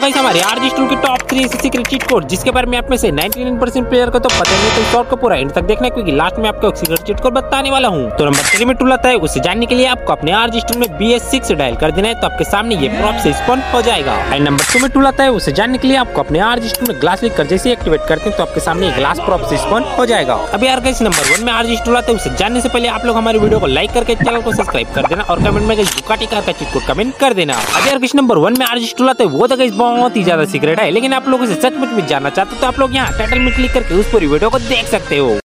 Guys हमारे RG store के top 3 secret cheat code जिसके बारे में आप में से 99% प्लेयर को तो पता नहीं, तो शॉर्ट को पूरा एंड तक देखना क्योंकि लास्ट में आपको एक सीक्रेट चीट कोड बताने वाला हूं। तो नंबर 3 में टूल आता है, उसे जानने के लिए आपको अपने आरजी स्टोर में BS6 डायल कर देना है, तो आपके सामने ये प्रॉप से स्पॉन हो जाएगा। एंड नंबर 2 में टूल आता है, उसे जानने के लिए आपको अपने आरजी स्टोर में ग्लास लिख कर जैसे एक्टिवेट करते हैं तो आपके सामने ग्लास प्रॉप से स्पॉन हो जाएगा। अभी यार गाइस नंबर 1 में आरजी स्टोर आता है, उसे जानने से पहले आप लोग हमारे वीडियो को लाइक करके चैनल को सब्सक्राइब कर देना और कमेंट में बुकाटी कार का चीट कोड कमेंट कर देना। अभी यार गाइस नंबर 1 में आरजी स्टोर आता है, वो तो गाइस बहुत ही ज्यादा सीक्रेट है, लेकिन आप लोगों से सचमुच में जानना चाहते हो तो आप लोग यहाँ टाइटल में क्लिक करके उस पूरी वीडियो को देख सकते हो।